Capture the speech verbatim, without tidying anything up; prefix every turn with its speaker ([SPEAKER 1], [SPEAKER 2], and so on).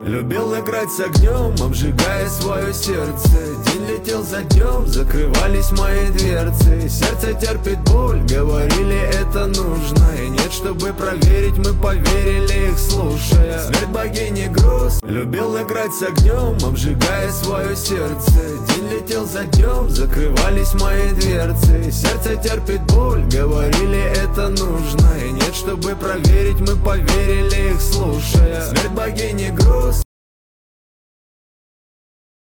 [SPEAKER 1] Любил играть с огнем, обжигая свое сердце. День летел за днем, закрывались мои дверцы. Сердце терпит боль, говорили это нужно. И нет, чтобы проверить, мы поверили их, слушая. Смерть богини груз. Любил играть с огнем, обжигая свое сердце. День летел за днем, закрывались мои дверцы. Сердце терпит боль, говорили это нужно. И нет, чтобы проверить, мы поверили их, слушая. Смерть богини груз.